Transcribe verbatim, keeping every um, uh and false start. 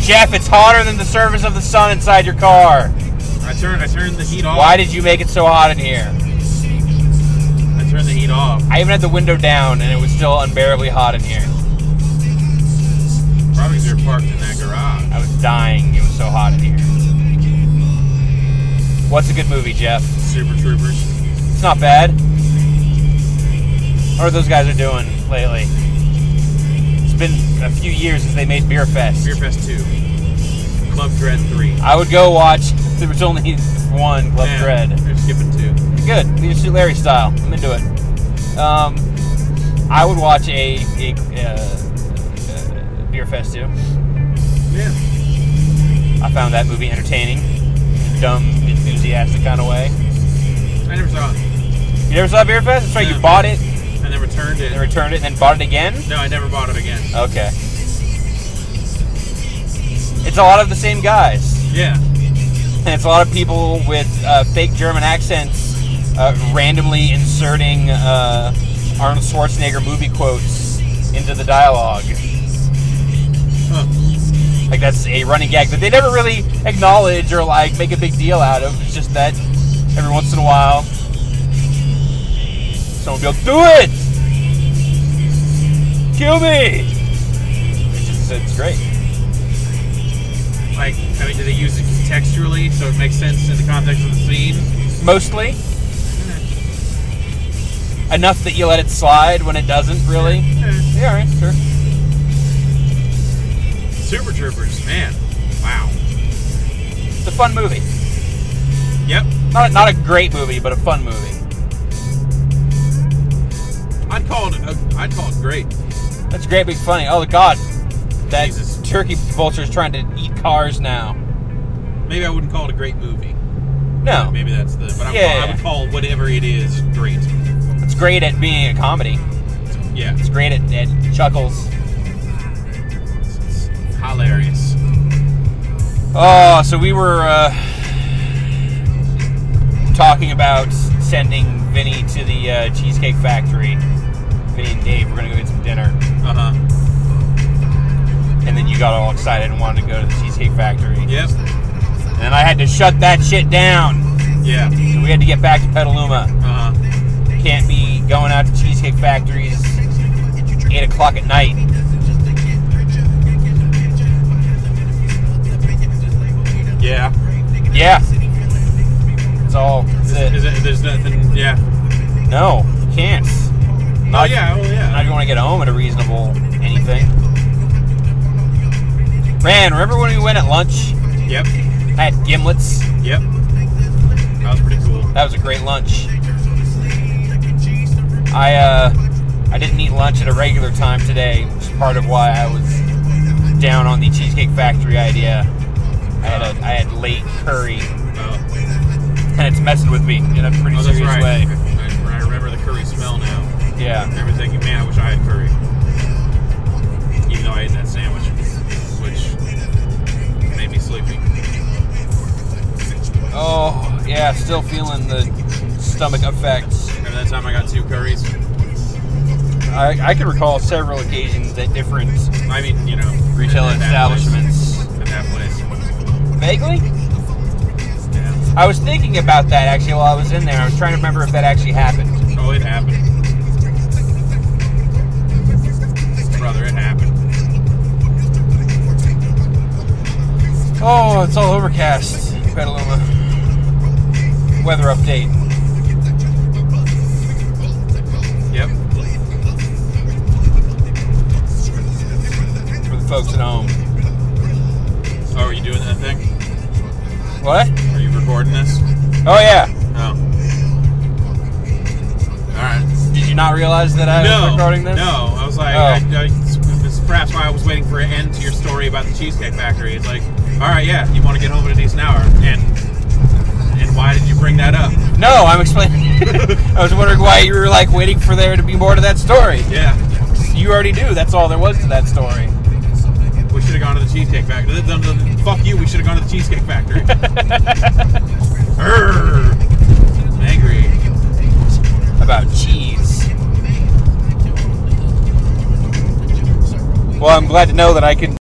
Jeff, it's hotter than the surface of the sun inside your car. I turned I turned the heat off. Why did you make it so hot in here? I turned the heat off. I even had the window down, and it was still unbearably hot in here. Probably because you're parked in that garage. I was dying. It was so hot in here. What's a good movie, Jeff? Super Troopers. It's not bad. What are those guys are doing lately? It's been a few years since they made Beer Fest. Beer Fest two. Club Dread three. I would go watch. There was only one Club Man, Dread. They're skipping two. Good. Leisure Suit Larry style. I'm into it. Um, I would watch a, a uh, uh, Beer Fest two. Yeah. I found that movie entertaining. Dumb, enthusiastic kind of way. I never saw it. You never saw Beer Fest? That's right. No. You bought it. And then returned it. And returned it, and then bought it again? No, I never bought it again. Okay. It's a lot of the same guys. Yeah. And it's a lot of people with uh, fake German accents uh, randomly inserting uh, Arnold Schwarzenegger movie quotes into the dialogue. Huh. Like, that's a running gag that they never really acknowledge or, like, make a big deal out of. It's just that every once in a while, someone will be like, do it! Kill me! It's just, it's great. Like, I mean, do they use it contextually so it makes sense in the context of the scene? Mostly. Enough that you let it slide when it doesn't, really. Yeah. Yeah, alright, sure. Super Troopers, man. Wow. It's a fun movie. Yep. Not a, not a great movie, but a fun movie. I'd call it, uh, I'd call it great. That's great, big funny. Oh, God. That Jesus. turkey vulture is trying to eat cars now. Maybe I wouldn't call it a great movie. No. Maybe that's the... But I, Yeah. I would call whatever it is great. It's great at being a comedy. Yeah. It's great at, at chuckles. It's hilarious. Oh, so we were uh, talking about sending Vinny to the uh, Cheesecake Factory. Vinny and Dave were going to go get some dinner. Uh-huh. And then you got all excited and wanted to go to the Cheesecake Factory. Yep. And I had to shut that shit down. Yeah. So we had to get back to Petaluma. Uh-huh. Can't be going out to Cheesecake Factories eight o'clock at night. Yeah. Yeah. That's all. That's Is, it. is it, there's nothing... Yeah. No, you can't. Oh, yeah. Oh, yeah. Not if you want to get home at a reasonable anything. Man, remember when we went at lunch? Yep. Had gimlets. Yep. That was pretty cool. That was a great lunch. I uh, I didn't eat lunch at a regular time today, which is part of why I was down on the Cheesecake Factory idea. I had a I had late curry, Oh. and it's messing with me in a pretty Oh, that's serious right. way. I, I remember the curry smell now. Yeah. I remember thinking, man, I wish I had curry. Even though I ate that sandwich, which made me sleepy. Oh, yeah, still feeling the stomach effects. Remember that time I got two curries? I, I can recall several occasions at different I mean, you know, retail at that place. establishments. At that place. Vaguely? Yeah. I was thinking about that, actually, while I was in there. I was trying to remember if that actually happened. Oh, it happened. Brother, it happened. Oh, it's all overcast. Petaluma. Weather update. Yep. For the folks at home. Oh, are you doing that thing? What? Are you recording this? Oh, yeah. Oh. Alright. Did you not realize that I No. was recording this? No. I was like, Oh. I, I, this is perhaps why I was waiting for an end to your story about the Cheesecake Factory. It's like, alright, yeah, you want to get home in a decent hour. And and why did you bring that up? No, I'm explaining. I was wondering why you were, like, waiting for there to be more to that story. Yeah. You already knew that's all there was to that story. We should have gone to the Cheesecake Factory. Fuck you, we should have gone to the Cheesecake Factory. Urgh. I'm angry. About cheese. Well, I'm glad to know that I can